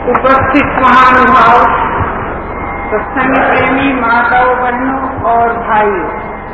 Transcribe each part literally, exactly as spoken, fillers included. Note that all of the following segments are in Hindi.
उपस्थित महानुभाव, सत्संग प्रेमी माताओं, बहनों और भाइयों,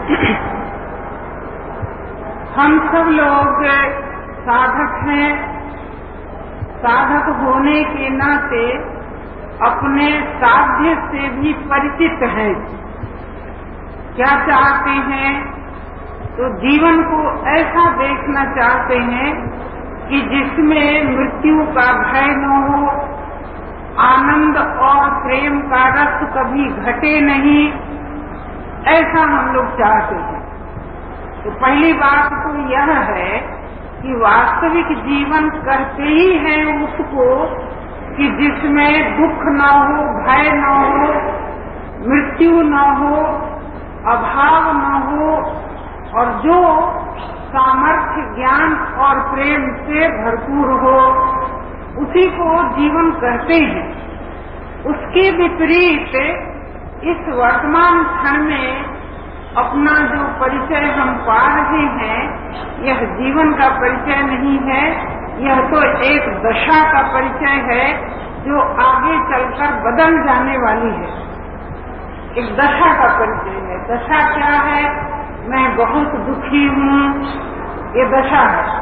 हम सब लोग साधक हैं। साधक होने के नाते अपने साध्य से भी परिचित हैं। क्या चाहते हैं? तो जीवन को ऐसा देखना चाहते हैं कि जिसमें मृत्यु का भय न हो, आनंद और प्रेम का रस कभी घटे नहीं, ऐसा हम लोग चाहते हैं। तो पहली बात तो यह है कि वास्तविक जीवन कहते ही है उसको कि जिसमें दुख न हो, भय न हो, मृत्यु न हो, अभाव न हो, और जो सामर्थ्य, ज्ञान और प्रेम से भरपूर हो, उसी को जीवन कहते हैं। उसके विपरीत इस वर्तमान क्षण में अपना जो परिचय हम पा रहे हैं, यह जीवन का परिचय नहीं है। यह तो एक दशा का परिचय है जो आगे चलकर बदल जाने वाली है। एक दशा का परिचय है। दशा क्या है? मैं बहुत दुखी हूँ, ये दशा है,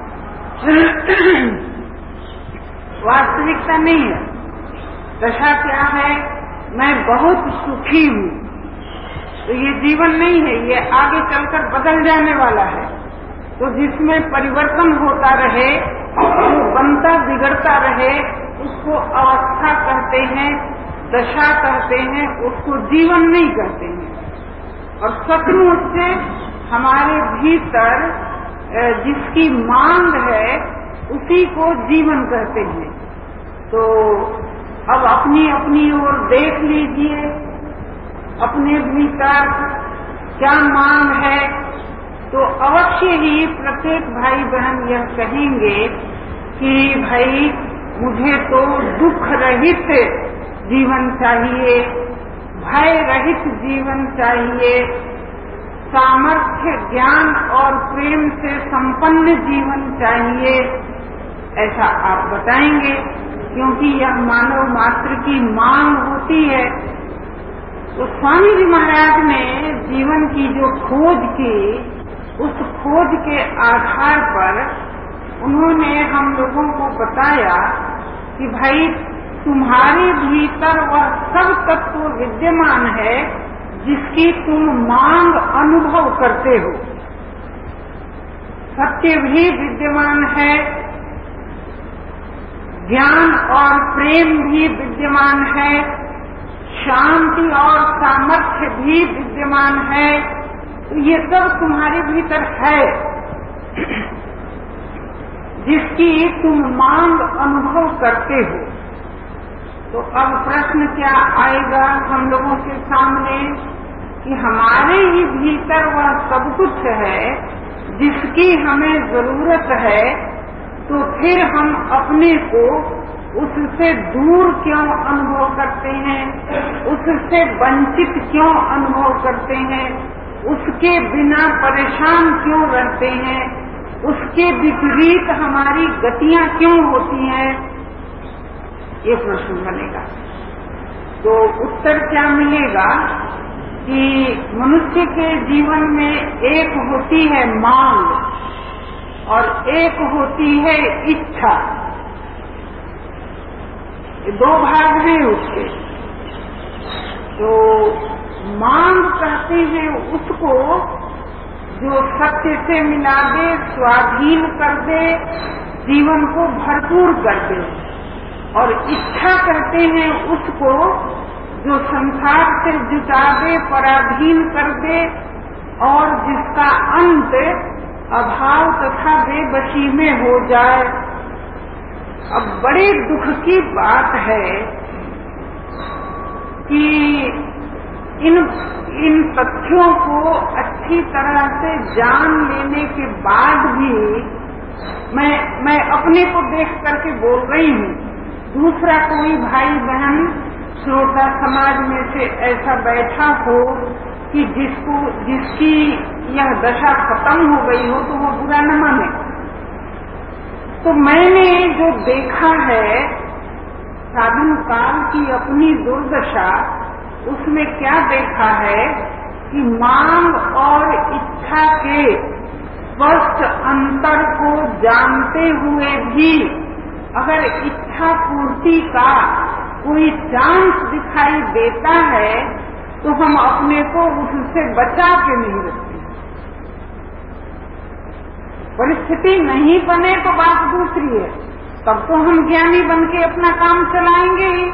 वास्तविकता नहीं है। दशा क्या है? मैं बहुत सुखी हूँ, तो ये जीवन नहीं है, ये आगे चलकर बदल जाने वाला है। तो जिसमें परिवर्तन होता रहे, जो बनता बिगड़ता रहे, उसको अवस्था कहते हैं, दशा कहते हैं, उसको जीवन नहीं कहते हैं। और सचमुच से हमारे भीतर जिसकी मांग है उसी को जीवन कहते हैं। तो अब अपनी अपनी ओर देख लीजिए, अपने भीतर क्या मांग है। तो अवश्य ही प्रत्येक भाई बहन यह कहेंगे कि भाई मुझे तो दुख रहित जीवन चाहिए, भय रहित जीवन चाहिए, सामर्थ्य, ज्ञान और प्रेम से संपन्न जीवन चाहिए, ऐसा आप बताएंगे, क्योंकि यह मानव मात्र की मांग होती है। तो स्वामी जी महाराज ने जीवन की जो खोज की, उस खोज के आधार पर उन्होंने हम लोगों को बताया कि भाई तुम्हारे भीतर वह सब तत्व विद्यमान है जिसकी तुम मांग अनुभव करते हो। सत्य भी विद्यमान है, ज्ञान और प्रेम भी विद्यमान है, शांति और सामर्थ्य भी विद्यमान है। तो ये सब तुम्हारे भीतर है जिसकी तुम मांग अनुभव करते हो। तो अब प्रश्न क्या आएगा हम लोगों के सामने कि हमारे ही भीतर वह सब कुछ है जिसकी हमें जरूरत है, तो फिर हम अपने को उससे दूर क्यों अनुभव करते हैं, उससे वंचित क्यों अनुभव करते हैं, उसके बिना परेशान क्यों रहते हैं, उसके विपरीत हमारी गतियां क्यों होती हैं, ये प्रश्न बनेगा। तो उत्तर क्या मिलेगा कि मनुष्य के जीवन में एक होती है मांग और एक होती है इच्छा। ये दो भाग हैं उसके। तो मांग कहते हैं उसको जो सत्य से मिला दे, स्वाधीन कर दे, जीवन को भरपूर कर दे। और इच्छा कहते हैं उसको जो संसार से जुटा दे, पराधीन कर दे, और जिसका अंत अभाव तथा बेबसी में हो जाए। अब बड़े दुख की बात है कि इन इन तथ्यों को अच्छी तरह से जान लेने के बाद भी मैं मैं अपने को देख करके बोल रही हूँ, दूसरा कोई भाई बहन श्रोता समाज में से ऐसा बैठा हो कि जिसको जिसकी यह दशा खत्म हो गई हो तो वो बुरा न माने। तो मैंने जो देखा है साधन काल की अपनी दुर्दशा, उसमें क्या देखा है कि मांग और इच्छा के स्पष्ट अंतर को जानते हुए भी अगर इच्छा पूर्ति का कोई चांस दिखाई देता है तो हम अपने को उससे बचा के नहीं रखते। परिस्थिति नहीं बने तो बात दूसरी है, तब तो हम ज्ञानी बन के अपना काम चलाएंगे ही।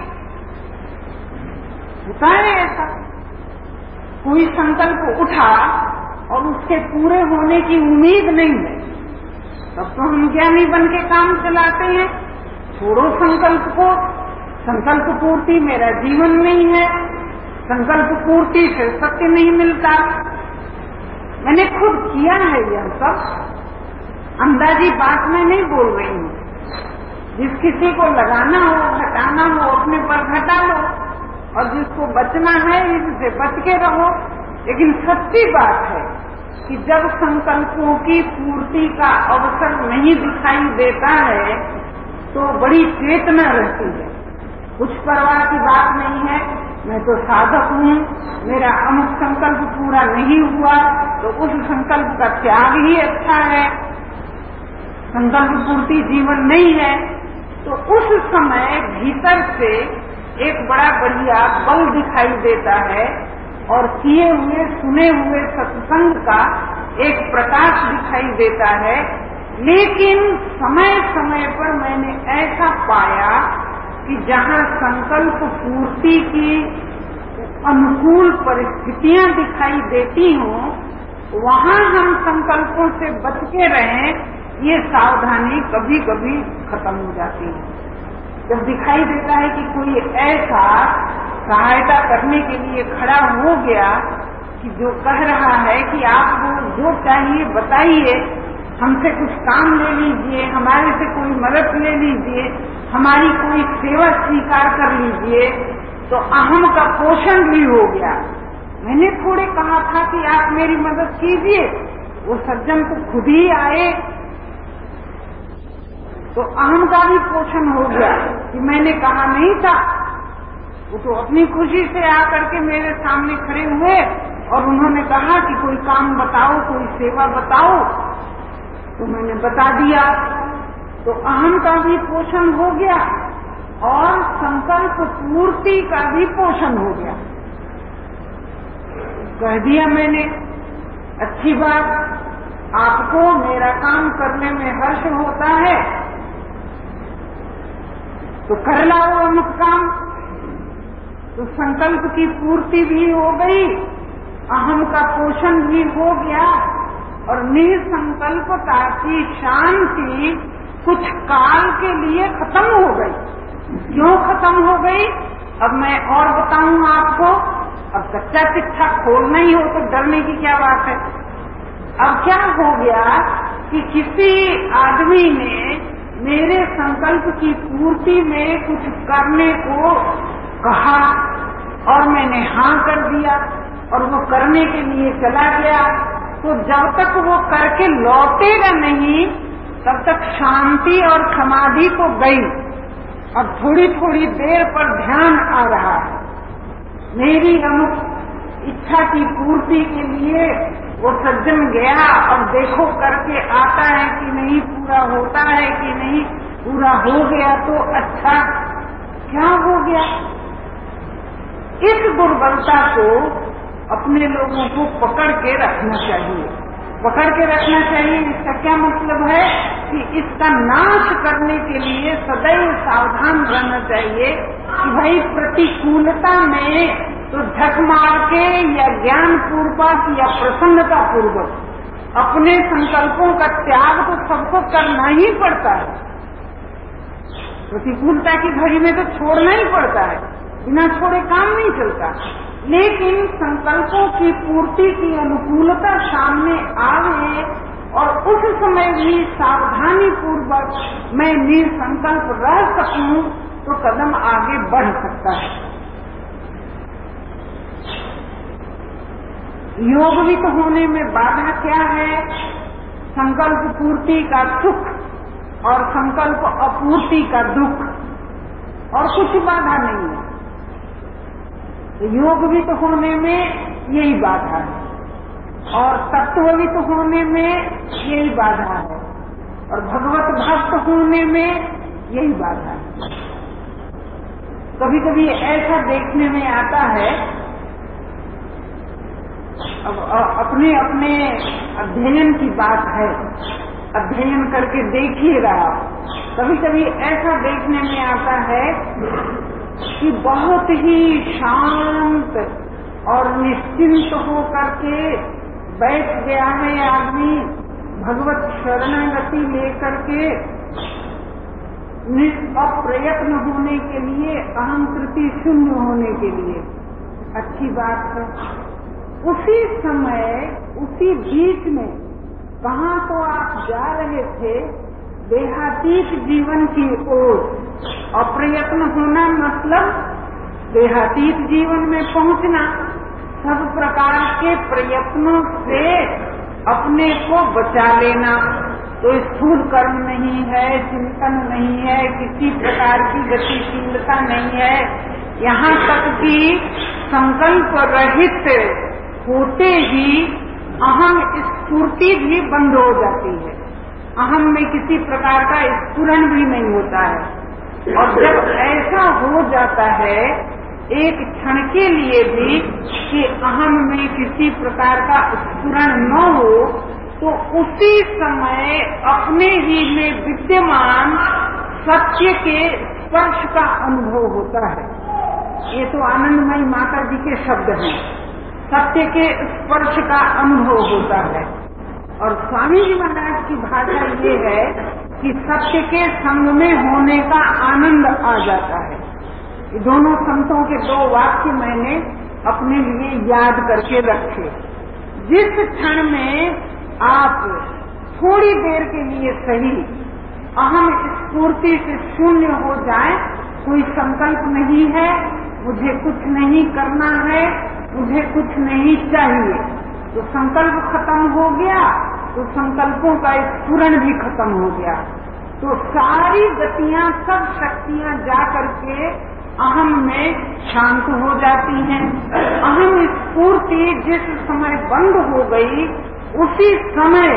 होता है ऐसा, कोई संकल्प उठा और उसके पूरे होने की उम्मीद नहीं है, तब तो हम ज्ञानी बन के काम चलाते हैं। छोड़ो संकल्प को, संकल्प पूर्ति मेरा जीवन नहीं है, संकल्प पूर्ति से सत्य नहीं मिलता। मैंने खुद किया है यह सब, अंदाजी बात में नहीं बोल रही हूँ। जिस किसी को लगाना हो, घटाना हो, अपने पर घटा लो, और जिसको बचना है इससे बच के रहो। लेकिन सच्ची बात है कि जब संकल्पों की पूर्ति का अवसर नहीं दिखाई देता है तो बड़ी चेतना रहती है। कुछ परवाह की बात नहीं है, मैं तो साधक हूँ, मेरा अमुक संकल्प पूरा नहीं हुआ तो उस संकल्प का त्याग ही अच्छा है, संकल्प पूर्ति जीवन नहीं है। तो उस समय भीतर से एक बड़ा बढ़िया बल दिखाई देता है और किए हुए सुने हुए सत्संग का एक प्रकाश दिखाई देता है। लेकिन समय समय पर मैंने ऐसा पाया कि जहाँ संकल्प पूर्ति की अनुकूल परिस्थितियां दिखाई देती हों, वहाँ हम संकल्पों से बच के रहें, ये सावधानी कभी कभी खत्म हो जाती है। जब दिखाई देता है कि कोई ऐसा सहायता करने के लिए खड़ा हो गया कि जो कह रहा है कि आपको जो चाहिए बताइए, हमसे कुछ काम ले लीजिए, हमारे से कोई मदद ले लीजिए, हमारी कोई सेवा स्वीकार कर लीजिए, तो अहम का पोषण भी हो गया। मैंने थोड़े कहा था कि आप मेरी मदद कीजिए, वो सज्जन तो खुद ही आए, तो अहम का भी पोषण हो गया कि मैंने कहा नहीं था। वो तो अपनी खुशी से आकर के मेरे सामने खड़े हुए और उन्होंने कहा कि कोई काम बताओ, कोई सेवा बताओ, तो मैंने बता दिया। तो अहम का भी पोषण हो गया और संकल्प पूर्ति का भी पोषण हो गया। कह दिया मैंने, अच्छी बात, आपको मेरा काम करने में हर्ष होता है तो कर लाओ अमुक काम। तो संकल्प की पूर्ति भी हो गई, अहम का पोषण भी हो गया और निसंकल्पता की शांति कुछ काल के लिए खत्म हो गई। क्यों खत्म हो गई, अब मैं और बताऊं आपको। अब कच्चा चिट्ठा खोलना ही हो तो डरने की क्या बात है। अब क्या हो गया कि किसी आदमी ने मेरे संकल्प की पूर्ति में कुछ करने को कहा और मैंने हाँ कर दिया और वो करने के लिए चला गया। तो जब तक वो करके लौटेगा नहीं तब तक शांति और समाधि तो गई। अब थोड़ी थोड़ी देर पर ध्यान आ रहा है, मेरी अमुक इच्छा की पूर्ति के लिए वो सज्जन गया और देखो करके आता है कि नहीं, पूरा होता है कि नहीं, पूरा हो गया तो अच्छा, क्या हो गया। इस दुर्बलता को अपने लोगों को पकड़ के रखना चाहिए। पकड़ के रखना चाहिए इसका क्या मतलब है कि इसका नाश करने के लिए सदैव सावधान रहना चाहिए कि भाई प्रतिकूलता में तो झक मार के या ज्ञान पूर्वक या प्रसन्नता पूर्वक अपने संकल्पों का त्याग तो सबको करना ही पड़ता है। प्रतिकूलता की घड़ी में तो छोड़ना ही पड़ता है, बिना छोड़े काम नहीं चलता। लेकिन संकल्पों की पूर्ति की अनुकूलता सामने आवे और उस समय भी सावधानी पूर्वक मैं निसंकल्प रह सकूं तो कदम आगे बढ़ सकता है। योगवित होने में बाधा क्या है? संकल्प पूर्ति का सुख और संकल्प अपूर्ति का दुख। और कुछ बाधा नहीं है। योगवित होने में यही बाधा है और तत्ववित होने में यही बाधा है और भगवत भक्त होने में यही बाधा है। कभी कभी ऐसा देखने में आता है, अब अपने अपने अध्ययन की बात है, अध्ययन करके देखिएगा। कभी कभी ऐसा देखने में आता है कि बहुत ही शांत और निश्चिंत हो करके बैठ गया है आदमी भगवत शरणागति लेकर के, अप्रयत्न होने के लिए, अहंकृति शून्य होने के लिए। अच्छी बात है। उसी समय, उसी बीच में कहाँ तो आप जा रहे थे देहातीत जीवन की ओर। अप्रयत्न होना मतलब देहातीत जीवन में पहुंचना, सब प्रकार के प्रयत्नों से अपने को बचा लेना। तो स्थूल कर्म नहीं है, चिंतन नहीं है, किसी प्रकार की गतिशीलता नहीं है, यहाँ तक कि संकल्प रहित होते ही अहम स्फूर्ति भी बंद हो जाती है। अहम में किसी प्रकार का स्फुरण भी नहीं होता है। और जब ऐसा हो जाता है एक क्षण के लिए भी कि अहम में किसी प्रकार का स्फुरण न हो, तो उसी समय अपने ही में विद्यमान सत्य के स्पर्श का अनुभव होता है। ये तो आनंदमयी माता जी के शब्द हैं। सत्य के स्पर्श का अनुभव होता है। और स्वामी जी महाराज की भाषा ये है कि सत्य के संग में होने का आनंद आ जाता है। ये दोनों संतों के दो वाक्य मैंने अपने लिए याद करके रखे। जिस क्षण में आप थोड़ी देर के लिए सही अहम स्फूर्ति से शून्य हो जाए, कोई संकल्प नहीं है, मुझे कुछ नहीं करना है, मुझे कुछ नहीं चाहिए, तो संकल्प खत्म हो गया, तो संकल्पों का स्फुरण भी खत्म हो गया। तो सारी गतियां, सब शक्तियां जा करके अहम में शांत हो जाती हैं। अहम स्फूर्ति जिस समय बंद हो गई, उसी समय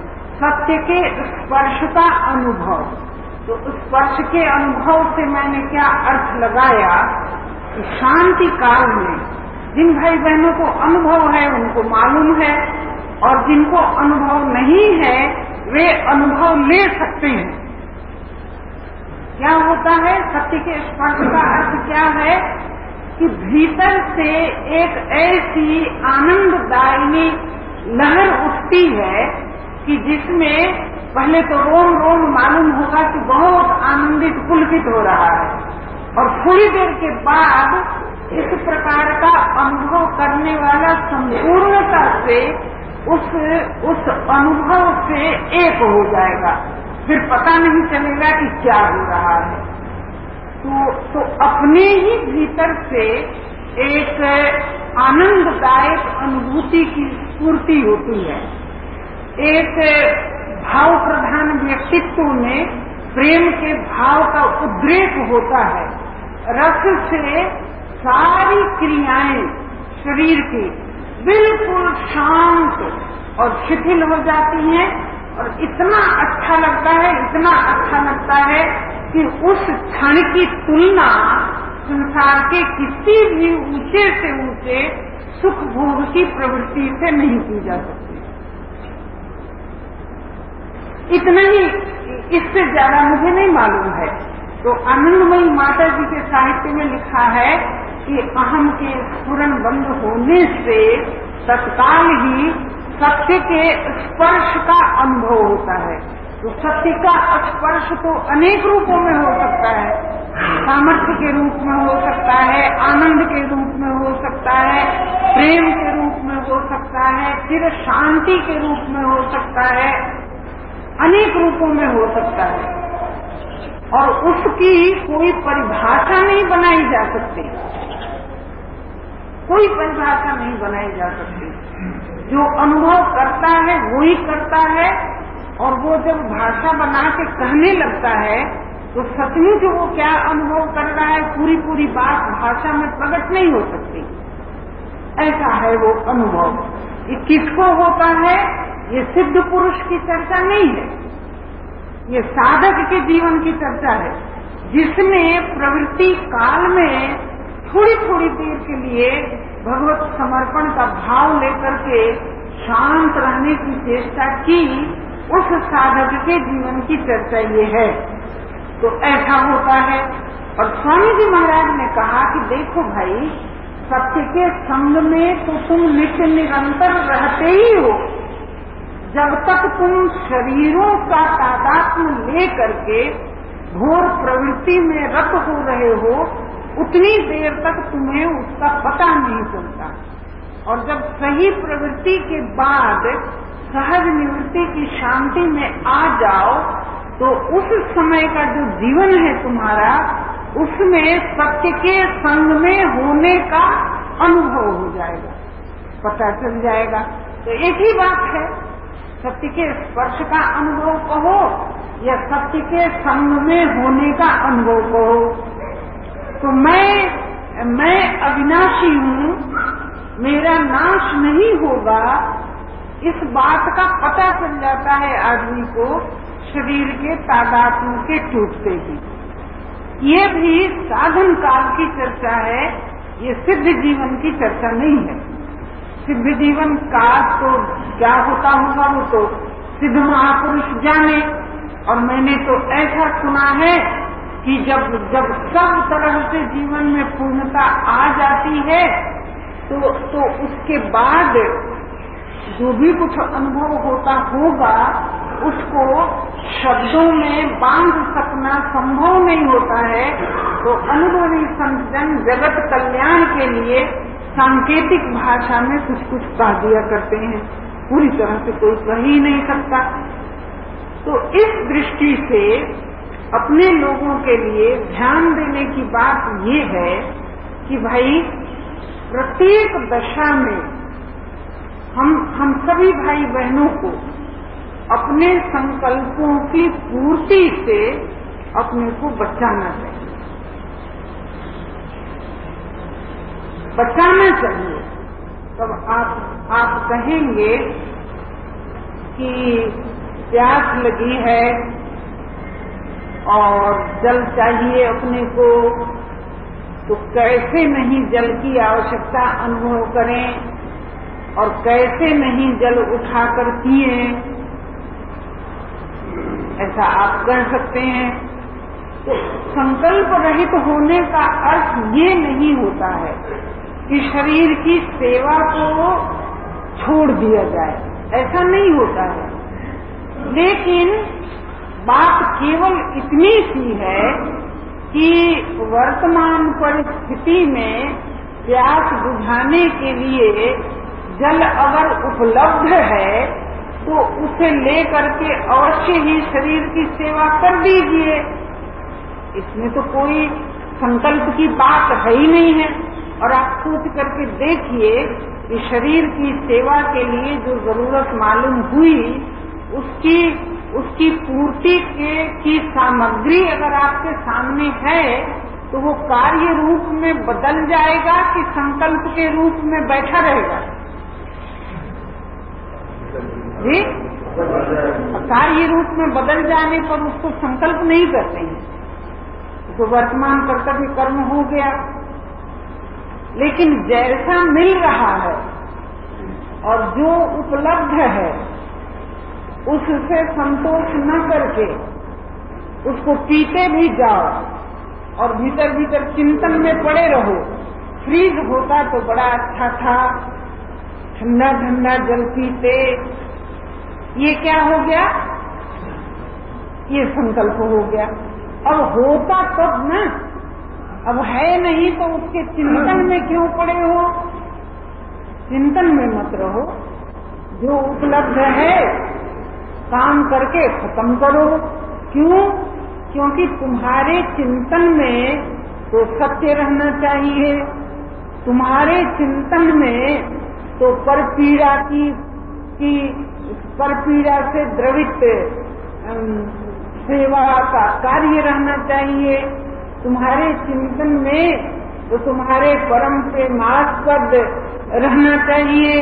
सत्य के स्पर्श का अनुभव। तो स्पर्श के अनुभव से मैंने क्या अर्थ लगाया कि शांति काल में जिन भाई बहनों को अनुभव है उनको मालूम है, और जिनको अनुभव नहीं है वे अनुभव ले सकते हैं। क्या होता है सत्य के स्पर्श का अर्थ क्या है कि भीतर से एक ऐसी आनंददायिनी लहर उठती है कि जिसमें पहले तो रोम रोम मालूम होगा कि बहुत आनंदित पुलकित हो रहा है, और थोड़ी देर के बाद इस प्रकार का अनुभव करने वाला संपूर्णता से उस उस अनुभव से एक हो जाएगा। फिर पता नहीं चलेगा कि क्या हो रहा है। तो तो अपने ही भीतर से एक आनंददायक अनुभूति की स्फूर्ति होती है। एक भाव प्रधान व्यक्तित्व में प्रेम के भाव का उद्रेक होता है। रस से सारी क्रियाएं शरीर की बिल्कुल शांत और शिथिल हो जाती हैं, और इतना अच्छा लगता है, इतना अच्छा लगता है कि उस क्षण की तुलना संसार के किसी भी ऊंचे से ऊंचे सुख भोग की प्रवृत्ति से नहीं की जा सकती। इतना ही, इससे ज्यादा मुझे नहीं मालूम है। तो आनंदमयी माता जी के साहित्य में लिखा है कि अहम के स्फुरण बंद होने से तत्काल ही सत्य के स्पर्श का अनुभव होता है। तो सत्य का स्पर्श तो अनेक रूपों में हो सकता है। सामर्थ्य के रूप में हो सकता है, आनंद के रूप में हो सकता है, प्रेम के रूप में हो सकता है, फिर शांति के रूप में हो सकता है, अनेक रूपों में हो सकता है। और उसकी कोई परिभाषा नहीं बनाई जा सकती, कोई परिभाषा नहीं बनाई जा सकती। जो अनुभव करता है वो ही करता है, और वो जब भाषा बना के कहने लगता है तो सचमुच वो क्या अनुभव कर रहा है पूरी पूरी बात भाषा में प्रकट नहीं हो सकती। ऐसा है वो अनुभव। ये किसको होता है? ये सिद्ध पुरुष की चर्चा नहीं है, ये साधक के जीवन की चर्चा है, जिसने प्रवृत्ति काल में थोड़ी थोड़ी देर के लिए भगवत समर्पण का भाव लेकर के शांत रहने की चेष्टा की। उस साधक के जीवन की चर्चा ये है। तो ऐसा होता है। और स्वामी जी महाराज ने कहा कि देखो भाई, सत्य के संग में तो तुम नित्य निरंतर रहते ही हो। जब तक तुम शरीरों का तादात्म्य ले करके घोर प्रवृत्ति में रत हो रहे हो, उतनी देर तक तुम्हें उसका पता नहीं चलता। और जब सही प्रवृत्ति के बाद सहज निवृत्ति की शांति में आ जाओ, तो उस समय का जो जीवन है तुम्हारा, उसमें सत्य के संग में होने का अनुभव हो जाएगा, पता चल जाएगा। तो एक ही बात है, सत्य के स्पर्श का अनुभव कहो या सत्य के संग में होने का अनुभव कहो। तो मैं मैं अविनाशी हूँ, मेरा नाश नहीं होगा, इस बात का पता चल जाता है आदमी को शरीर के तादात्म्य के टूटते ही। ये भी साधन काल की चर्चा है, ये सिद्ध जीवन की चर्चा नहीं है। सिद्ध जीवन काल तो क्या होता होगा वो तो सिद्ध महापुरुष जाने। और मैंने तो ऐसा सुना है कि जब जब सब तरह से जीवन में पूर्णता आ जाती है, तो तो उसके बाद जो भी कुछ अनुभव होता होगा उसको शब्दों में बांध सकना संभव नहीं होता है। तो अनुभवी संतजन जगत कल्याण के लिए सांकेतिक भाषा में कुछ कुछ कह दिया करते हैं, पूरी तरह से कोई कह ही नहीं सकता। तो इस दृष्टि से अपने लोगों के लिए ध्यान देने की बात ये है कि भाई प्रत्येक दशा में हम हम सभी भाई बहनों को अपने संकल्पों की पूर्ति से अपने को बचाना चाहिए, बचाना चाहिए। तब आप आप कहेंगे कि प्यास लगी है और जल चाहिए अपने को, तो कैसे नहीं जल की आवश्यकता अनुभव करें और कैसे नहीं जल उठाकर पिए, ऐसा आप कह सकते हैं। तो संकल्प रहित होने का अर्थ ये नहीं होता है कि शरीर की सेवा को छोड़ दिया जाए, ऐसा नहीं होता है। लेकिन बात केवल इतनी सी है कि वर्तमान परिस्थिति में प्यास बुझाने के लिए जल अगर उपलब्ध है तो उसे लेकर के अवश्य ही शरीर की सेवा कर दीजिए। इसमें तो कोई संकल्प की बात है ही नहीं है। और आप सोच करके देखिए कि शरीर की सेवा के लिए जो जरूरत मालूम हुई, उसकी उसकी पूर्ति के की सामग्री अगर आपके सामने है, तो वो कार्य रूप में बदल जाएगा कि संकल्प के रूप में बैठा रहेगा? जी, कार्य रूप में बदल जाने पर उसको संकल्प नहीं करते हैं, तो वर्तमान कर्तव्य कर्म हो गया। लेकिन जैसा मिल रहा है और जो उपलब्ध है उससे संतोष न करके उसको पीते भी जाओ और भीतर भीतर चिंतन में पड़े रहो। फ्रीज होता तो बड़ा अच्छा था, ठंडा ठंडा जल पीते। ये क्या हो गया? ये संकल्प हो गया। अब होता तब ना, अब है नहीं तो उसके चिंतन में क्यों पड़े हो? चिंतन में मत रहो, जो उपलब्ध है काम करके खत्म करो। क्यों? क्योंकि तुम्हारे चिंतन में तो सत्य रहना चाहिए, तुम्हारे चिंतन में तो परपीड़ा की, की परपीड़ा से द्रवित सेवा का कार्य रहना चाहिए। तुम्हारे चिंतन में तो तुम्हारे परम प्रेमास्पद रहना चाहिए।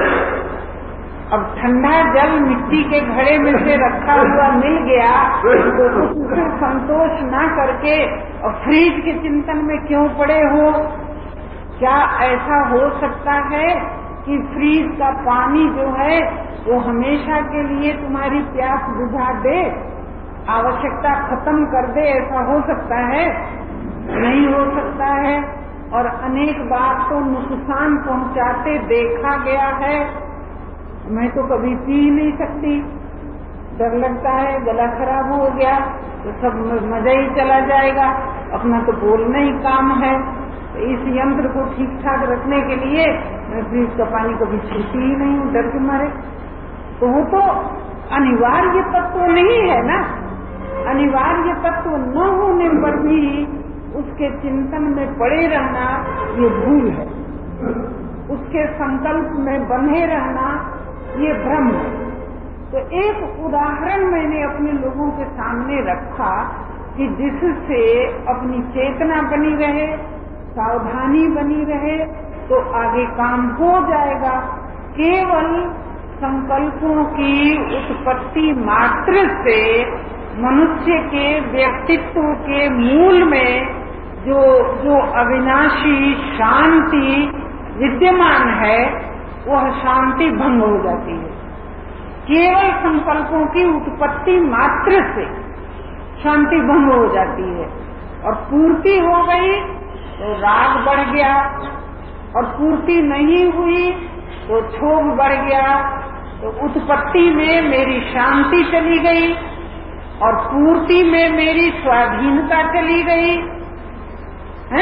अब ठंडा जल मिट्टी के घड़े में से रखा हुआ मिल गया तो उससे संतोष ना करके और फ्रिज के चिंतन में क्यों पड़े हो? क्या ऐसा हो सकता है कि फ्रिज का पानी जो है वो हमेशा के लिए तुम्हारी प्यास बुझा दे, आवश्यकता खत्म कर दे? ऐसा हो सकता है? नहीं हो सकता है। और अनेक बार तो नुकसान पहुंचाते देखा गया है। मैं तो कभी पी नहीं सकती, डर लगता है गला खराब हो गया तो सब मजा ही चला जाएगा, अपना तो बोलना ही काम है। तो इस यंत्र को ठीक ठाक रखने के लिए मैं फ्रिज का पानी कभी छूती ही नहीं हूँ डर के मारे। तो वो तो अनिवार्य तत्व नहीं है ना। अनिवार्य तत्व न होने पर भी उसके चिंतन में पड़े रहना ये भूल है, उसके संकल्प में बंधे रहना ये भ्रम है। तो एक उदाहरण मैंने अपने लोगों के सामने रखा कि जिससे अपनी चेतना बनी रहे, सावधानी बनी रहे, तो आगे काम हो जाएगा। केवल संकल्पों की उत्पत्ति मात्र से मनुष्य के व्यक्तित्व के मूल में जो जो अविनाशी शांति विद्यमान है वह शांति भंग हो जाती है। केवल संकल्पों की उत्पत्ति मात्र से शांति भंग हो जाती है। और पूर्ति हो गई तो राग बढ़ गया, और पूर्ति नहीं हुई तो क्षोभ बढ़ गया। तो उत्पत्ति में मेरी शांति चली गई और पूर्ति में मेरी स्वाधीनता चली गई है।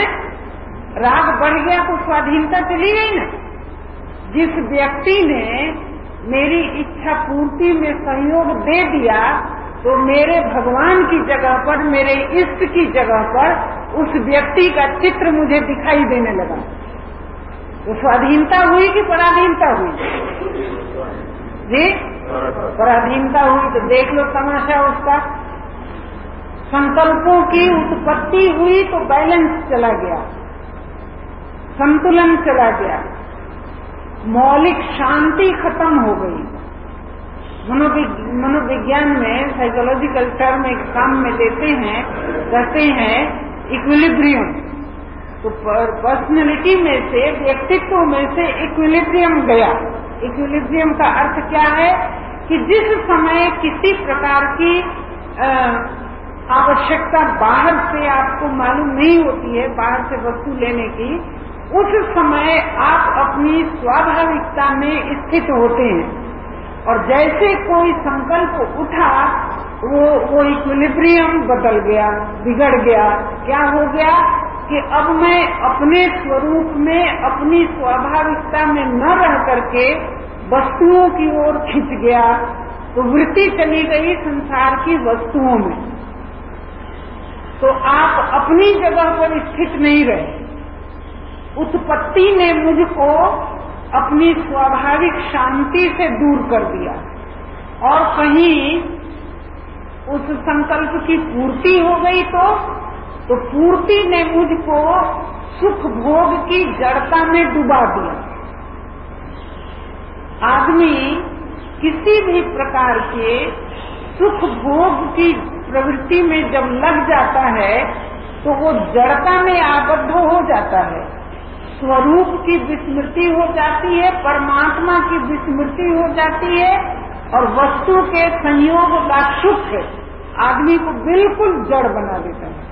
राग बढ़ गया तो स्वाधीनता चली गई ना। जिस व्यक्ति ने मेरी इच्छा पूर्ति में सहयोग दे दिया तो मेरे भगवान की जगह पर, मेरे इष्ट की जगह पर उस व्यक्ति का चित्र मुझे दिखाई देने लगा। तो स्वाधीनता हुई कि पराधीनता हुई? जी, पराधीनता हुई। तो देख लो तमाशा उसका। संकल्पों की उत्पत्ति हुई तो बैलेंस चला गया, संतुलन चला गया, मौलिक शांति खत्म हो गई। मनोविज्ञान में साइकोलॉजिकल टर्म एक काम में देते हैं, कहते हैं इक्विलिब्रियम। तो पर्सनैलिटी में से, व्यक्तित्व में से इक्विलिब्रियम गया। इक्विलिब्रियम का अर्थ क्या है कि जिस समय किसी प्रकार की आवश्यकता बाहर से आपको मालूम नहीं होती है, बाहर से वस्तु लेने की, उस समय आप अपनी स्वाभाविकता में स्थित होते हैं। और जैसे कोई संकल्प उठा वो वो इक्विलिब्रियम बदल गया, बिगड़ गया। क्या हो गया कि अब मैं अपने स्वरूप में, अपनी स्वाभाविकता में न रह करके वस्तुओं की ओर खिंच गया। तो वृत्ति चली गई संसार की वस्तुओं में। तो आप अपनी जगह पर स्थित नहीं रहे। उत्पत्ति ने मुझको अपनी स्वाभाविक शांति से दूर कर दिया और कहीं उस संकल्प की पूर्ति हो गई तो तो पूर्ति ने मुझको सुख भोग की जड़ता में डुबा दिया। आदमी किसी भी प्रकार के सुख भोग की प्रवृत्ति में जब लग जाता है तो वो जड़ता में आबद्ध हो जाता है, स्वरूप की विस्मृति हो जाती है, परमात्मा की विस्मृति हो जाती है और वस्तु के संयोग का सुख आदमी को बिल्कुल जड़ बना देता है।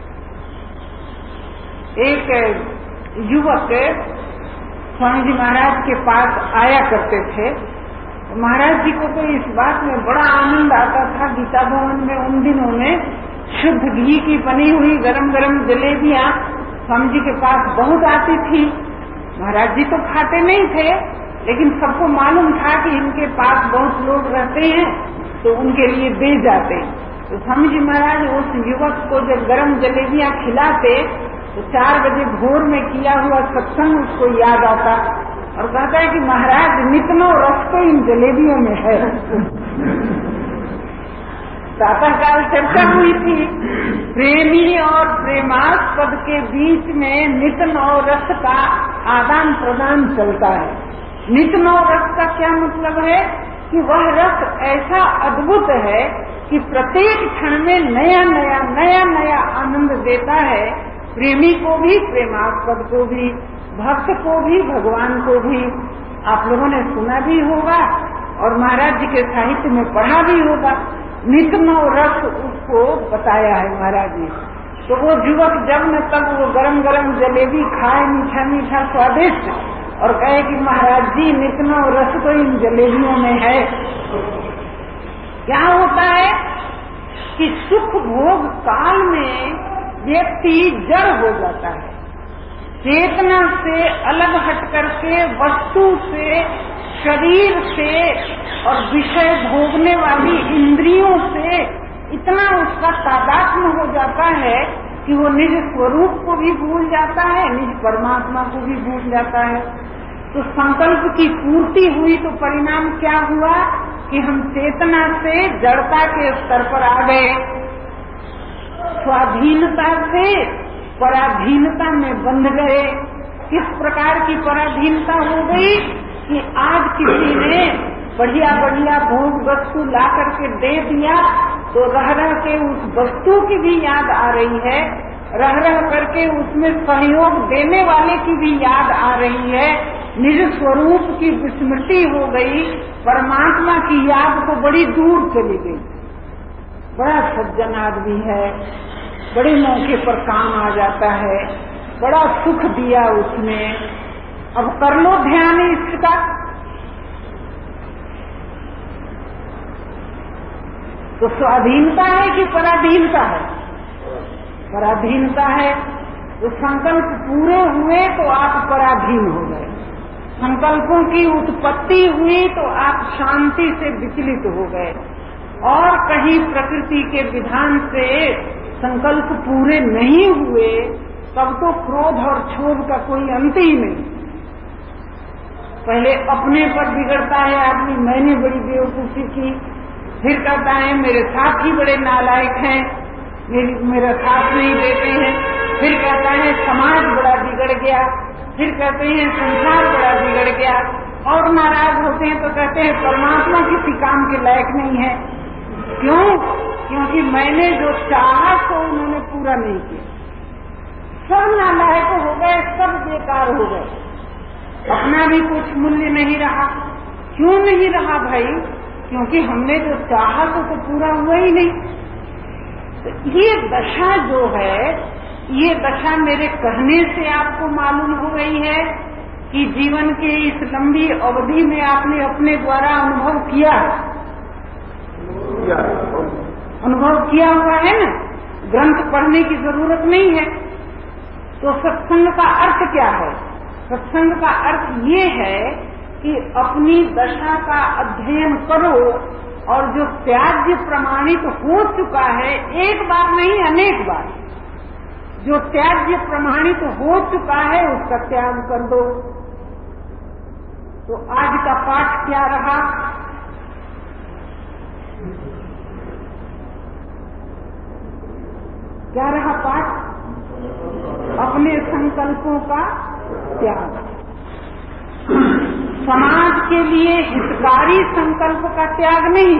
एक युवक स्वामी जी महाराज के पास आया करते थे। महाराज जी को तो इस बात में बड़ा आनंद आता था। गीता भवन में उन दिनों में शुद्ध घी की बनी हुई गरम गरम जलेबियां स्वामी जी के पास बहुत आती थी। महाराज जी तो खाते नहीं थे, लेकिन सबको मालूम था कि इनके पास बहुत लोग रहते हैं तो उनके लिए दे जाते। तो स्वामी जी महाराज उस युवक को जब गरम जलेबियां खिलाते तो चार बजे भोर में किया हुआ सत्संग उसको याद आता और कहता है कि महाराज नितनो रस तो इन जलेबियों में है। प्रातःकाल चर्चा हुई थी, प्रेमी और प्रेमास्पद के बीच में नित्य नव रस का आदान प्रदान चलता है। नित्य नव रस का क्या मतलब है कि वह रस ऐसा अद्भुत है कि प्रत्येक क्षण में नया नया नया नया आनंद देता है। प्रेमी को भी, प्रेमास्पद को भी, भक्त को भी, भगवान को भी। आप लोगों ने सुना भी होगा और महाराज जी के साहित्य में पढ़ा भी होगा। नित्य नव रस उसको बताया है महाराज जी। तो वो युवक जब न तब वो गरम गरम जलेबी खाए, मीठा मीठा स्वादिष्ट, और कहे कि महाराज जी नित्य नव रस तो इन जलेबियों में है। क्या होता है कि सुख भोग काल में व्यक्ति जड़ हो जाता है, चेतना से अलग हट करके वस्तु से, शरीर से और विषय भोगने वाली इंद्रियों से इतना उसका तादात्म्य हो जाता है कि वो निज स्वरूप को भी भूल जाता है, निज परमात्मा को भी भूल जाता है। तो संकल्प की पूर्ति हुई तो परिणाम क्या हुआ कि हम चेतना से जड़ता के स्तर पर आ गए, स्वाधीनता से पराधीनता में बंध गए। किस प्रकार की पराधीनता हो गई कि आज किसी ने बढ़िया बढ़िया भोग वस्तु ला करके दे दिया तो रह रह के उस वस्तु की भी याद आ रही है, रह रह करके उसमें सहयोग देने वाले की भी याद आ रही है। निज स्वरूप की विस्मृति हो गई, परमात्मा की याद तो बड़ी दूर चली गई। बड़ा सज्जन आदमी है, बड़े मौके पर काम आ जाता है, बड़ा सुख दिया उसने, अब कर लो ध्यान इसका। तो स्वाधीनता है कि पराधीनता है? पराधीनता है। तो संकल्प पूरे हुए तो आप पराधीन हो गए, संकल्पों की उत्पत्ति हुई तो आप शांति से विचलित हो गए, और कहीं प्रकृति के विधान से संकल्प पूरे नहीं हुए तब तो क्रोध और क्षोभ का कोई अंत ही नहीं। पहले अपने पर बिगड़ता है आदमी, मैंने बड़ी बेवकूफी की, फिर कहता है मेरे साथ ही बड़े नालायक हैं, मेरी मेरा साथ नहीं देते हैं, फिर कहता है समाज बड़ा बिगड़ गया, फिर कहते हैं संसार बड़ा बिगड़ गया, और नाराज होते हैं तो कहते हैं परमात्मा किसी काम के लायक नहीं है। क्यों? क्योंकि मैंने जो चाहा तो उन्होंने पूरा नहीं किया। सब नालायक हो गए, सब बेकार हो गए, अपना भी कुछ मूल्य नहीं रहा। क्यों नहीं रहा भाई? क्योंकि हमने जो चाहा तो, तो पूरा हुआ ही नहीं। तो ये दशा जो है, ये दशा मेरे कहने से आपको मालूम हो गई है कि जीवन के इस लंबी अवधि में आपने अपने द्वारा अनुभव किया है, अनुभव किया हुआ है ना, ग्रंथ पढ़ने की जरूरत नहीं है। तो सत्संग का अर्थ क्या है? सत्संग का अर्थ ये है कि अपनी दशा का अध्ययन करो, और जो त्याज्य प्रमाणित हो चुका है, एक बार नहीं अनेक बार, जो त्याज्य प्रमाणित हो चुका है उसका त्याग कर दो। तो आज का पाठ क्या रहा? क्या रहा पाठ? अपने संकल्पों का त्याग। समाज के लिए हितकारी संकल्प का त्याग नहीं,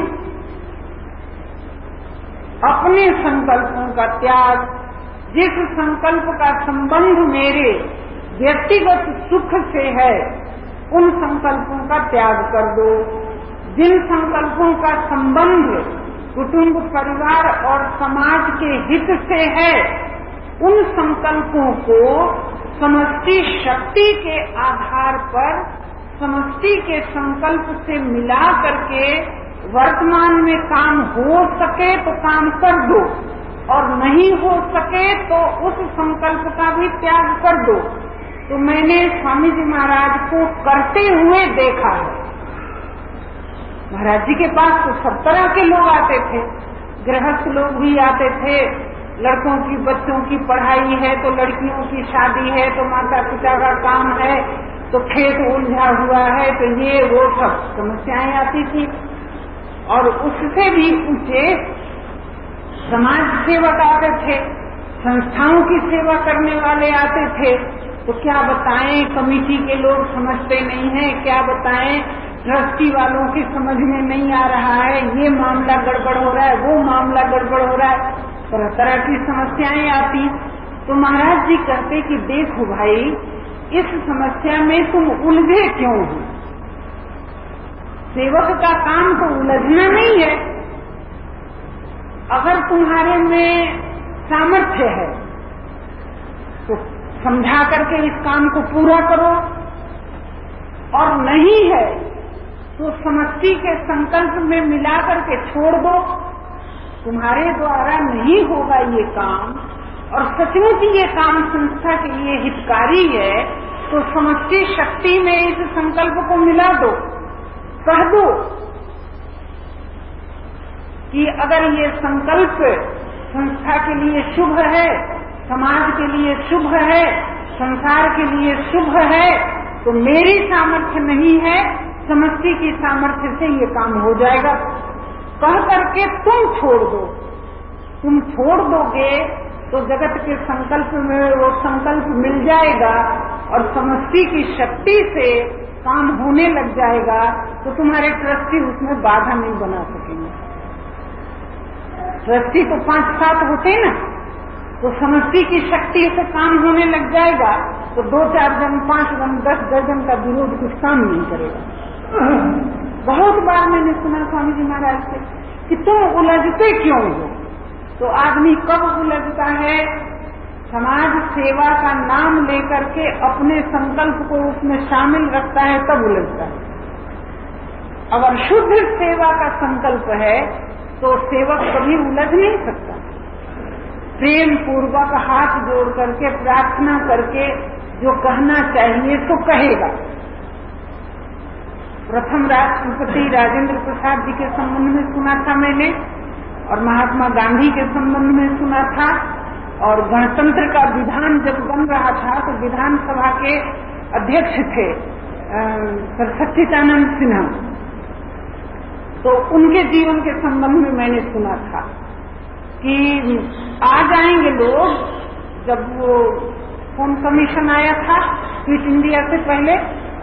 अपने संकल्पों का त्याग। जिस संकल्प का संबंध मेरे व्यक्तिगत सुख से है, उन संकल्पों का त्याग कर दो। जिन संकल्पों का संबंध कुटुंब, परिवार और समाज के हित से है, उन संकल्पों को समष्टि शक्ति के आधार पर, समष्टि के संकल्प से मिला करके वर्तमान में काम हो सके तो काम कर दो, और नहीं हो सके तो उस संकल्प का भी त्याग कर दो। तो मैंने स्वामी जी महाराज को करते हुए देखा है। महाराज जी के पास तो सब तरह के लोग आते थे, गृहस्थ लोग भी आते थे, लड़कों की बच्चों की पढ़ाई है तो लड़कियों की शादी है तो माता पिता का काम है तो खेत उलझा हुआ है तो ये वो सब समस्याएं आती थी। और उससे भी ऊंचे समाज सेवक आते थे, संस्थाओं की सेवा करने वाले आते थे। तो क्या बताएं, कमेटी के लोग समझते नहीं है, क्या बताएं, ट्रस्टी वालों की समझ में नहीं आ रहा है, ये मामला गड़बड़ हो रहा है, वो मामला गड़बड़ हो रहा है, तरह तरह की समस्याएं आती। तो महाराज जी कहते कि देखो भाई, इस समस्या में तुम उलझे क्यों हो? सेवक का काम तो उलझना नहीं है। अगर तुम्हारे में सामर्थ्य है तो समझा करके इस काम को पूरा करो, और नहीं है तो समष्टि के संकल्प में मिला करके छोड़ दो। तुम्हारे द्वारा नहीं होगा ये काम, और सचमुच ये काम संस्था के लिए हितकारी है, तो समष्टि शक्ति में इस संकल्प को मिला दो। कह दो कि अगर ये संकल्प संस्था के लिए शुभ है, समाज के लिए शुभ है, संसार के लिए शुभ है, तो मेरी सामर्थ्य नहीं है, समष्टि की सामर्थ्य से ये काम हो जाएगा। कह करके तुम छोड़ दो। तुम छोड़ दोगे तो जगत के संकल्प में वो संकल्प मिल जाएगा, और समष्टि की शक्ति से काम होने लग जाएगा, तो तुम्हारे ट्रस्टी उसमें बाधा नहीं बना सकेंगे। ट्रस्टी तो पांच सात होते ना, तो समष्टि की शक्ति से काम होने लग जाएगा, तो दो चार जन, पांच जन, दस दर्जन का विरोध कुछ काम नहीं करेगा। बहुत बार मैंने सुना स्वामी जी महाराज से कि तुम उलझते क्यों हो? तो आदमी कब उलझता है? समाज सेवा का नाम लेकर के अपने संकल्प को उसमें शामिल रखता है, तब उलझता है। अगर शुद्ध सेवा का संकल्प है तो सेवक कभी उलझ नहीं सकता। प्रेम पूर्वक हाथ जोड़ करके प्रार्थना करके जो कहना चाहिए तो कहेगा। प्रथम राष्ट्रपति राजेंद्र प्रसाद जी के संबंध में सुना था मैंने, और महात्मा गांधी के संबंध में सुना था, और गणतंत्र का विधान जब बन रहा था तो विधानसभा के अध्यक्ष थे सर सच्चिदानंद सिन्हा, तो उनके जीवन के संबंध में मैंने सुना था कि आ जाएंगे लोग। जब वो कौन कमीशन आया था क्विट इंडिया से पहले,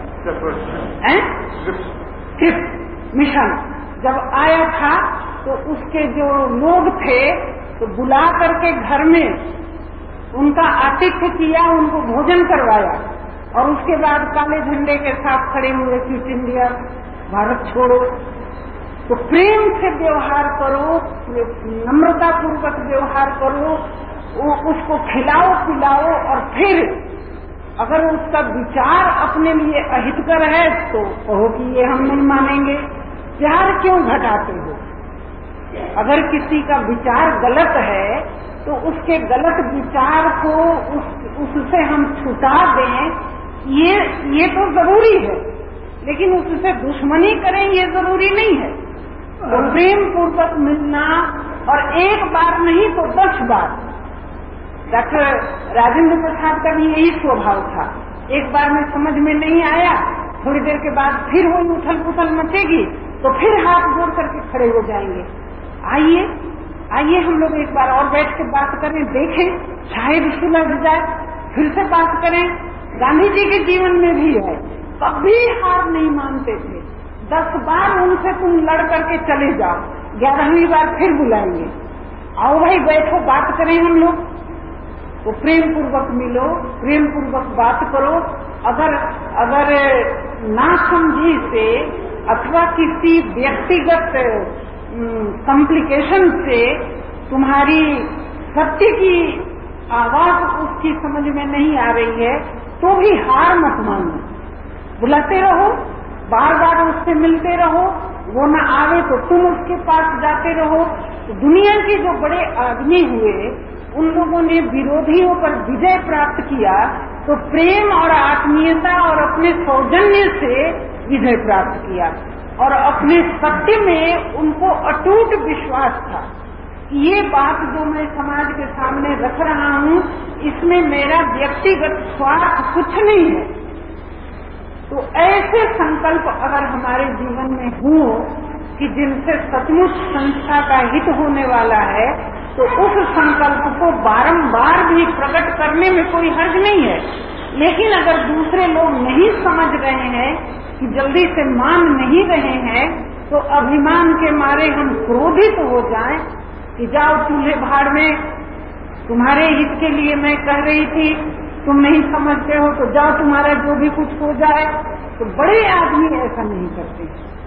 फिफ्थ मिशन जब आया था, तो उसके जो लोग थे तो बुला करके घर में उनका आतिथ्य किया, उनको भोजन करवाया, और उसके बाद काले झंडे के साथ खड़े हुए क्विट इंडिया, भारत छोड़ो। तो प्रेम से व्यवहार करो, नम्रता पूर्वक व्यवहार करो, वो उसको खिलाओ पिलाओ, और फिर अगर उसका विचार अपने लिए अहितकर है तो कहो कि ये हम नहीं मानेंगे। प्यार क्यों घटाते हो? अगर किसी का विचार गलत है तो उसके गलत विचार को उस, उससे हम छुटा दें, ये ये तो जरूरी है, लेकिन उससे दुश्मनी करें ये जरूरी नहीं है। तो प्रेम पूर्वक मिलना, और एक बार नहीं तो दस बार। डॉक्टर राजेंद्र प्रसाद का भी यही स्वभाव था। एक बार में समझ में नहीं आया, थोड़ी देर के बाद फिर वही उथल पुथल मचेगी, तो फिर हाथ जोड़ करके खड़े हो जाएंगे। आइए आइए हम लोग एक बार और बैठ के बात करें, देखें शायद सुलझ जाए, फिर से बात करें। गांधी जी के जीवन में भी है, कभी हार नहीं मानते थे। दस बार उनसे तुम लड़ करके चले जाओ, ग्यारहवीं बार फिर बुलाएंगे, आओ भाई बैठो बात करें हम लोग। तो प्रेम पूर्वक मिलो, प्रेम पूर्वक बात करो। अगर अगर नासमझी से अथवा किसी व्यक्तिगत कॉम्प्लिकेशन से तुम्हारी सत्य की आवाज उसकी समझ में नहीं आ रही है, तो भी हार मत मानो, बुलाते रहो, बार बार उससे मिलते रहो। वो न आवे तो तुम उसके पास जाते रहो। तो दुनिया के जो बड़े आदमी हुए, उन लोगों ने विरोधियों पर विजय प्राप्त किया, तो प्रेम और आत्मीयता और अपने सौजन्य से विजय प्राप्त किया, और अपने सत्य में उनको अटूट विश्वास था। ये बात जो मैं समाज के सामने रख रहा हूँ, इसमें मेरा व्यक्तिगत स्वार्थ कुछ नहीं है। तो ऐसे संकल्प अगर हमारे जीवन में हो कि जिनसे सचमुच संस्था का हित होने वाला है, तो उस संकल्प को बारंबार भी प्रकट करने में कोई हर्ज नहीं है। लेकिन अगर दूसरे लोग नहीं समझ रहे हैं कि जल्दी से मान नहीं रहे हैं, तो अभिमान के मारे हम क्रोधित हो जाएं कि जाओ चूल्हे भाड़ में, तुम्हारे हित के लिए मैं कह रही थी, तुम नहीं समझते हो तो जाओ तुम्हारा जो भी कुछ हो जाए। तो बड़े आदमी ऐसा नहीं करते,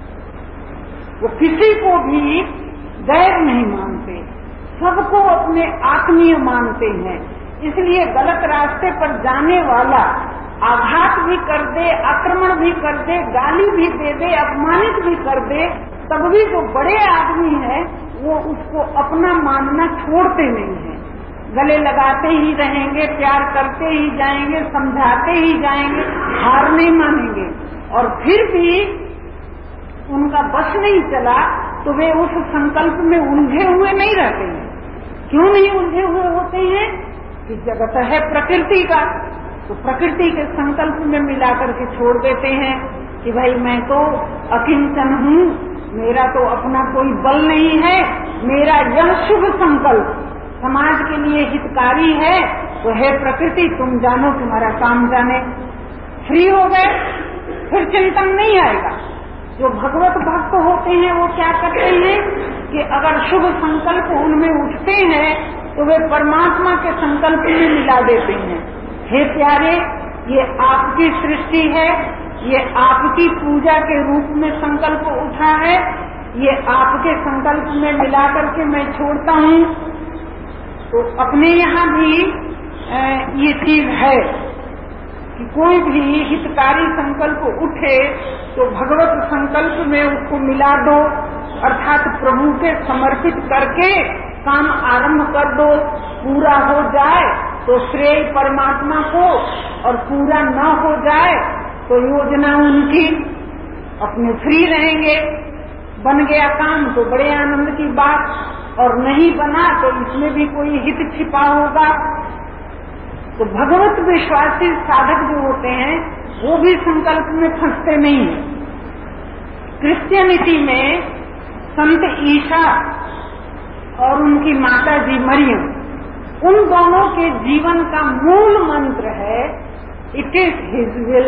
वो किसी को भी गैर नहीं मानते, सबको अपने आत्मीय मानते हैं। इसलिए गलत रास्ते पर जाने वाला आघात भी कर दे, आक्रमण भी कर दे, गाली भी दे दे, अपमानित भी कर दे, तब भी जो बड़े आदमी हैं वो उसको अपना मानना छोड़ते नहीं हैं। गले लगाते ही रहेंगे, प्यार करते ही जाएंगे, समझाते ही जाएंगे, हार नहीं मानेंगे। और फिर भी उनका बस नहीं चला तो वे उस संकल्प में उलझे हुए नहीं रहते हैं। क्यों नहीं उलझे हुए होते हैं? कि जगत है प्रकृति का, तो प्रकृति के संकल्प में मिलाकर के छोड़ देते हैं कि भाई मैं तो अकिंचन हूँ, मेरा तो अपना कोई बल नहीं है, मेरा यह शुभ संकल्प समाज के लिए हितकारी है, तो है प्रकृति तुम जानो, तुम्हारा काम जाने। फ्री हो गए, फिर चिंतन नहीं आएगा। जो भगवत भक्त होते हैं वो क्या करते हैं कि अगर शुभ संकल्प उनमें उठते हैं तो वे परमात्मा के संकल्प में मिला देते हैं। हे प्यारे, ये आपकी सृष्टि है, ये आपकी पूजा के रूप में संकल्प उठा है, ये आपके संकल्प में मिला करके मैं छोड़ता हूँ। तो अपने यहाँ भी ये चीज है कि कोई भी हितकारी संकल्प उठे तो भगवत संकल्प में उसको मिला दो, अर्थात प्रभु के समर्पित करके काम आरंभ कर दो। पूरा हो जाए तो श्रेय परमात्मा को, और पूरा न हो जाए तो योजना उनकी, अपने फ्री रहेंगे। बन गया काम तो बड़े आनंद की बात, और नहीं बना तो इसमें भी कोई हित छिपा होगा। तो भगवत विश्वासी साधक जो होते हैं वो भी संकल्प में फंसते नहीं है। क्रिश्चियनिटी में संत ईसा और उनकी माता जी मरियम, उन दोनों के जीवन का मूल मंत्र है इट इज हिज विल।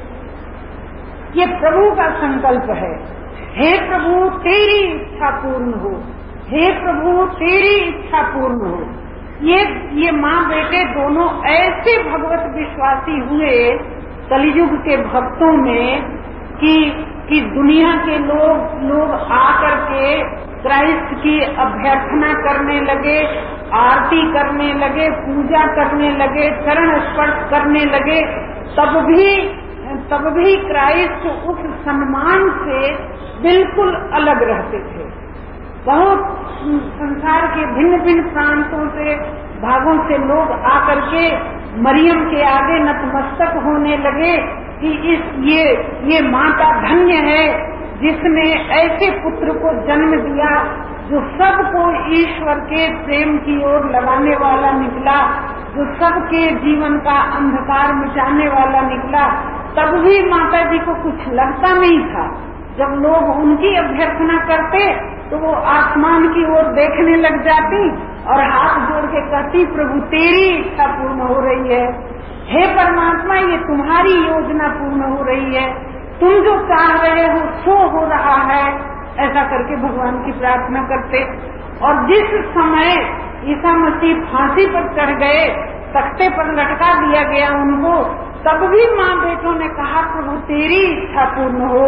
ये प्रभु का संकल्प है, हे प्रभु तेरी इच्छा पूर्ण हो, हे प्रभु तेरी इच्छा पूर्ण हो। ये ये माँ बेटे दोनों ऐसे भगवत विश्वासी हुए कलियुग के भक्तों में कि कि दुनिया के लोग लोग आकर के क्राइस्ट की अभ्यर्थना करने लगे, आरती करने लगे, पूजा करने लगे, चरण स्पर्श करने लगे, तब भी तब भी क्राइस्ट उस सम्मान से बिल्कुल अलग रहते थे। बहुत संसार के भिन्न भिन्न प्रांतों से, भागों से लोग आकर के मरियम के आगे नतमस्तक होने लगे कि इस ये ये माता धन्य है जिसने ऐसे पुत्र को जन्म दिया जो सबको ईश्वर के प्रेम की ओर लगाने वाला निकला, जो सबके जीवन का अंधकार मिटाने वाला निकला। तब भी माता जी को कुछ लगता नहीं था। जब लोग उनकी अभ्यर्थना करते तो वो आसमान की ओर देखने लग जाती और हाथ जोड़ के कहती, प्रभु तेरी इच्छा पूर्ण हो रही है, हे परमात्मा ये तुम्हारी योजना पूर्ण हो रही है, तुम जो चाह रहे हो सो हो रहा है। ऐसा करके भगवान की प्रार्थना करते। और जिस समय ईसा मसीह फांसी पर चढ़ गए, तख्ते पर लटका दिया गया उनको, तब भी माँ बेटों ने कहा, प्रभु तेरी इच्छा पूर्ण हो,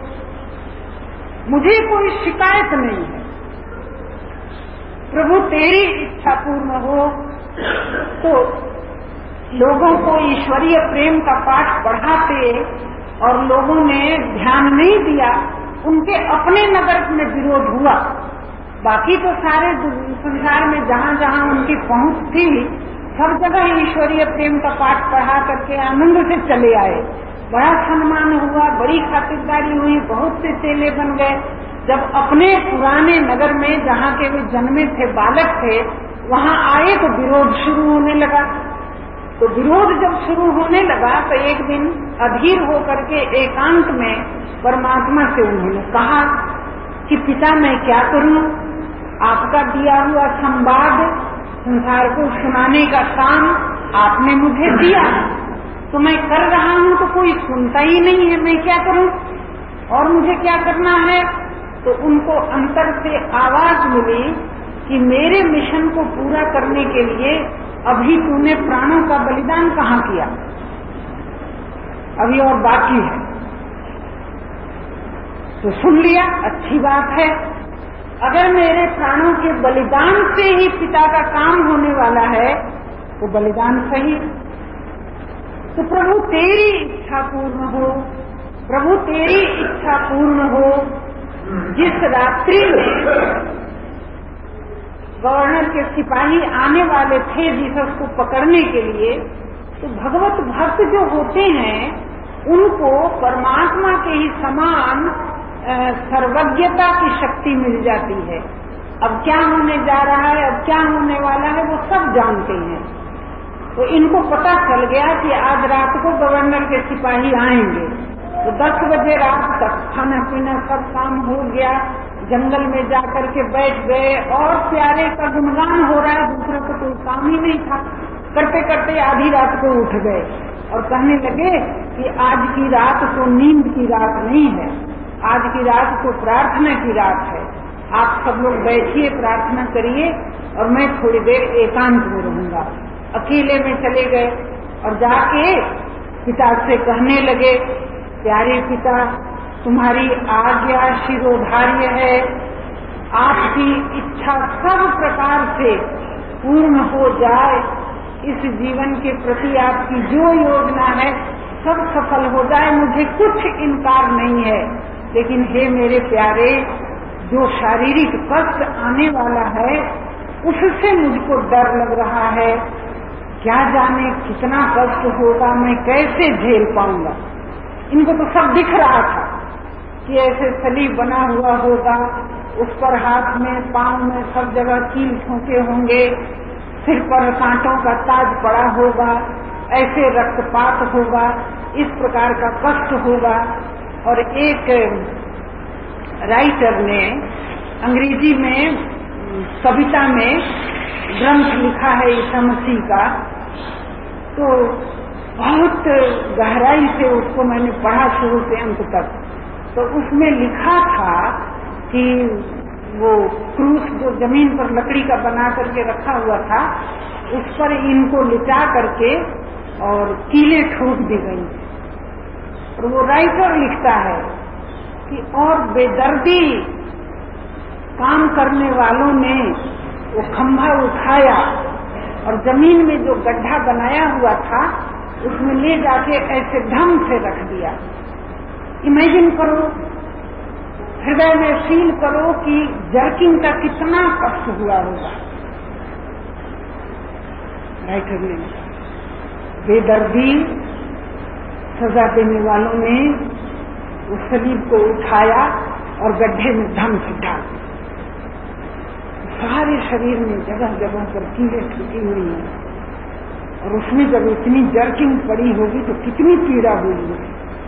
मुझे कोई शिकायत नहीं है, प्रभु तेरी इच्छा पूर्ण हो। तो लोगों को ईश्वरीय प्रेम का पाठ पढ़ाते और लोगों ने ध्यान नहीं दिया, उनके अपने नगर में विरोध हुआ। बाकी तो सारे संसार में जहाँ जहाँ उनकी पहुँच थी सब जगह ईश्वरीय प्रेम का पाठ पढ़ा करके आनंद से चले आए। बड़ा सम्मान हुआ, बड़ी खातिरदारी हुई, बहुत से चेले बन गए। जब अपने पुराने नगर में जहाँ के वे जन्मे थे, बालक थे, वहाँ आए तो विरोध शुरू होने लगा। तो विरोध जब शुरू होने लगा तो एक दिन अधीर होकर के एकांत में परमात्मा से उन्होंने कहा कि पिता मैं क्या करूं, आपका दिया हुआ संवाद संसार को सुनाने का काम आपने मुझे दिया, तो मैं कर रहा हूँ तो कोई सुनता ही नहीं है, मैं क्या करूँ? और मुझे क्या करना है? तो उनको अंतर से आवाज मिली कि मेरे मिशन को पूरा करने के लिए अभी तूने प्राणों का बलिदान कहाँ किया, अभी और बाकी है। तो सुन लिया, अच्छी बात है। अगर मेरे प्राणों के बलिदान से ही पिता का काम होने वाला है तो बलिदान सही। तो प्रभु तेरी इच्छा पूर्ण हो, प्रभु तेरी इच्छा पूर्ण हो। जिस रात्रि में गवर्नर के सिपाही आने वाले थे जीसस को पकड़ने के लिए, तो भगवत भक्त जो होते हैं उनको परमात्मा के ही समान सर्वज्ञता की शक्ति मिल जाती है। अब क्या होने जा रहा है, अब क्या होने वाला है, वो सब जानते हैं। तो इनको पता चल गया कि आज रात को गवर्नर के सिपाही आएंगे। तो दस बजे रात तक खाना पीना सब काम हो गया, जंगल में जाकर के बैठ गए और प्यारे का गुणगान हो रहा है, दूसरा को कोई काम ही नहीं था। करते करते आधी रात को उठ गए और कहने लगे कि आज की रात तो नींद की रात नहीं है, आज की रात तो प्रार्थना की रात है। आप सब लोग बैठिए, प्रार्थना करिए और मैं थोड़ी देर एकांत में रहूंगा। अकेले में चले गए और जाके पिता से कहने लगे, प्यारे पिता, तुम्हारी आज्ञा शिरोधार्य है, आपकी इच्छा सब प्रकार से पूर्ण हो जाए, इस जीवन के प्रति आपकी जो योजना है सब सफल हो जाए, मुझे कुछ इनकार नहीं है। लेकिन हे मेरे प्यारे, जो शारीरिक कष्ट आने वाला है उससे मुझको डर लग रहा है, क्या जाने कितना कष्ट होगा, मैं कैसे झेल पाऊंगा। इनको तो सब दिख रहा था कि ऐसे सलीब बना हुआ होगा, उस पर हाथ में पांव में सब जगह कील ठोके होंगे, सिर पर कांटों का ताज पड़ा होगा, ऐसे रक्तपात होगा, इस प्रकार का कष्ट होगा। और एक राइटर ने अंग्रेजी में कविता में ग्रंथ लिखा है ईसा मसीह का, तो बहुत गहराई से उसको मैंने पढ़ा शुरू से अंत तक। तो उसमें लिखा था कि वो क्रूस जो जमीन पर लकड़ी का बना करके रखा हुआ था, उस पर इनको लिटा करके और कीलें ठोक दी गई। और वो राइटर लिखता है कि और बेदर्दी काम करने वालों ने वो खंभा उठाया और जमीन में जो गड्ढा बनाया हुआ था उसमें ले जाके ऐसे ढंग से रख दिया। इमेजिन करो, हृदय में फील करो कि जर्किंग का कितना कष्ट हुआ होगा। राइटर ने बेदर्दी सजा देने वालों ने उस सलीब को उठाया और गड्ढे में धम से डाल दिया। सारे शरीर में जगह जगह पर कीड़े ठुकी हुई हैं और उसमें जब इतनी जर्किंग पड़ी होगी तो कितनी पीड़ा हुई होगी।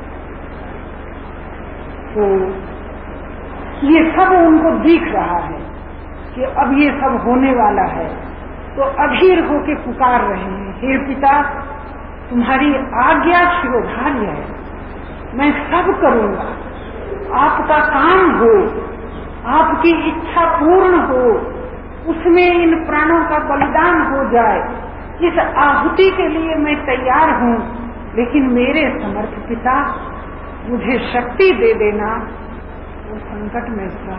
तो ये सब उनको दिख रहा है कि अब ये सब होने वाला है, तो अधीर होके पुकार रहे हैं, हे पिता, तुम्हारी आज्ञा शिरोधार्य है, मैं सब करूंगा, आपका काम हो, आपकी इच्छा पूर्ण हो, उसमें इन प्राणों का बलिदान हो जाए, इस आहुति के लिए मैं तैयार हूं। लेकिन मेरे समर्थ पिता, मुझे शक्ति दे देना, वो संकट में था,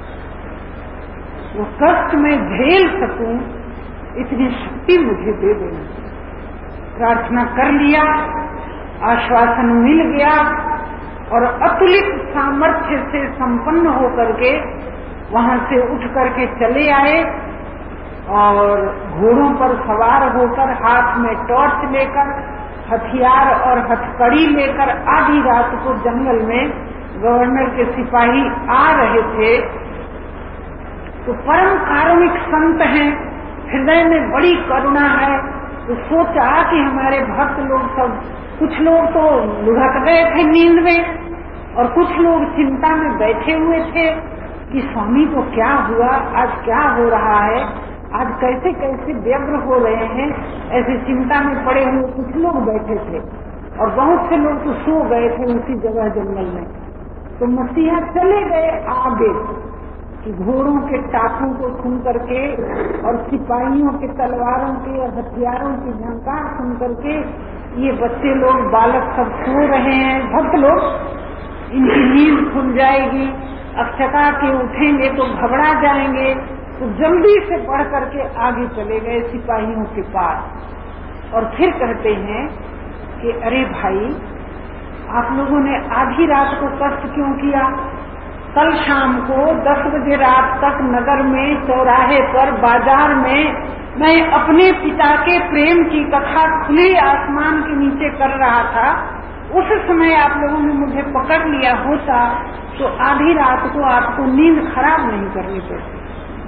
वो कष्ट में झेल सकूं, इतनी शक्ति मुझे दे देना। प्रार्थना कर लिया, आश्वासन मिल गया और अतुलित सामर्थ्य से संपन्न होकर के वहां से उठ करके चले आए और घोड़ों पर सवार होकर, हाथ में टॉर्च लेकर, हथियार और हथकड़ी लेकर आधी रात को जंगल में गवर्नर के सिपाही आ रहे थे। तो परम कारुणिक संत हैं, हृदय में बड़ी करुणा है। तो सोचा कि हमारे भक्त लोग सब, कुछ लोग तो लुढ़क गए थे नींद में और कुछ लोग चिंता में बैठे हुए थे, कि स्वामी को क्या हुआ, आज क्या हो रहा है, आज कैसे कैसे व्यग्र हो रहे हैं। ऐसी चिंता में पड़े हुए कुछ लोग बैठे थे और बहुत से लोग तो सो गए थे उसी जगह जंगल में। तो मसीहा चले गए आगे कि घोड़ों के टापों को सुन करके और सिपाहियों के तलवारों के और हथियारों की झंकार सुन करके ये बच्चे लोग, बालक सब सो रहे हैं, भक्त लोग, इनकी नींद खुल जाएगी, अब चका के उठेंगे तो घबरा जाएंगे। तो जल्दी से बढ़ करके आगे चले गए सिपाहियों के पास और फिर कहते हैं कि अरे भाई, आप लोगों ने आधी रात को कष्ट क्यों किया? कल शाम को दस बजे रात तक नगर में, चौराहे पर, बाजार में मैं अपने पिता के प्रेम की कथा खुले आसमान के नीचे कर रहा था। उस समय आप लोगों ने मुझे पकड़ लिया होता तो आधी रात को आपको नींद खराब नहीं करनी पड़ती।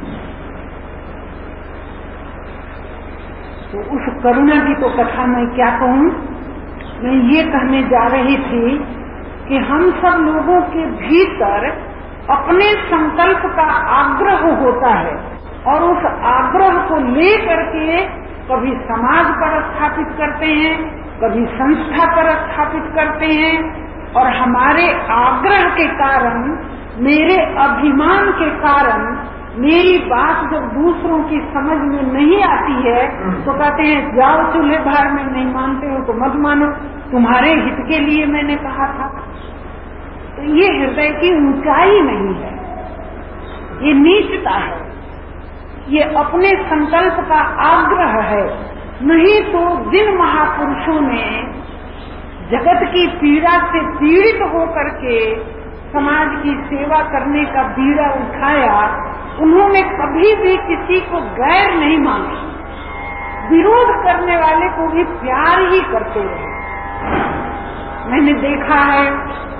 तो उस करुणा की तो कथा मैं क्या कहूँ। मैं ये कहने जा रही थी कि हम सब लोगों के भीतर अपने संकल्प का आग्रह होता है और उस आग्रह को लेकर के कभी समाज पर स्थापित करते हैं, कभी संस्था पर स्थापित करते हैं और हमारे आग्रह के कारण, मेरे अभिमान के कारण मेरी बात जब दूसरों की समझ में नहीं आती है तो कहते हैं जाओ चूल्हे भार में, नहीं मानते हो तो मत मानो, तुम्हारे हित के लिए मैंने कहा था। तो ये हृदय की ऊंचाई नहीं है, ये नीचता है, ये अपने संकल्प का आग्रह है। नहीं तो जिन महापुरुषों ने जगत की पीड़ा से पीड़ित होकर के समाज की सेवा करने का बीड़ा उठाया, उन्होंने कभी भी किसी को गैर नहीं माना, विरोध करने वाले को भी प्यार ही करते रहे। मैंने देखा है